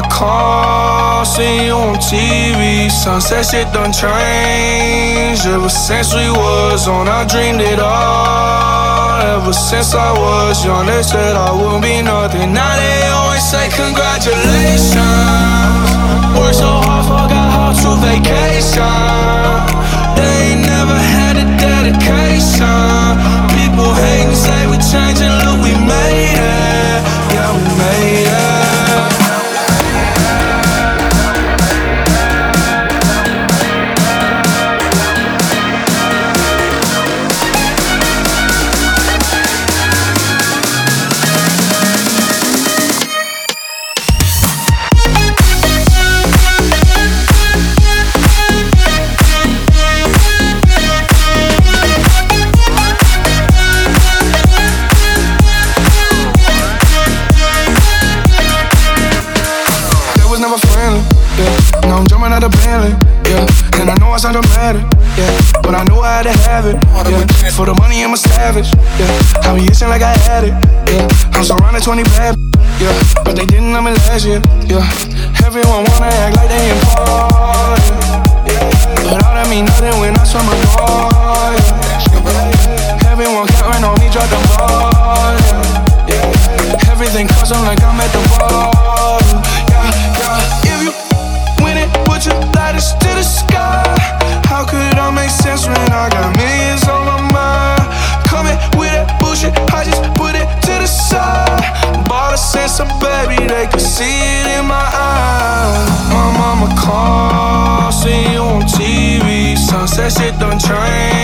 mama call, see you on TV. Sunset shit done changed. Ever since we was on, I dreamed it all. Ever since I was young, they said I wouldn't be nothing. Now they always say congratulations. Worked so hard, forgot how to vacation. They ain't never had a dedication. People hate and say we changing, look we made it. Yeah, we made it. And I know I sound dramatic, yeah, but I knew I had to have it, yeah. For the money I'm a savage, yeah. I be itching like I had it, yeah. I'm surrounded 20 bad, yeah, but they didn't know me last year, yeah. Everyone wanna act like they important, yeah. But all that mean nothing when I swear my door, yeah. Everyone counting on me, drop the ball, yeah, yeah. Everything custom like I'm at the ball, yeah, yeah. If you win it, put your lighters to the sky. How could I make sense when I got millions on my mind? Coming with that bullshit, I just put it to the side. Bought a sense of baby, they could see it in my eyes. My mama call, see you on TV. Sunset shit done changed.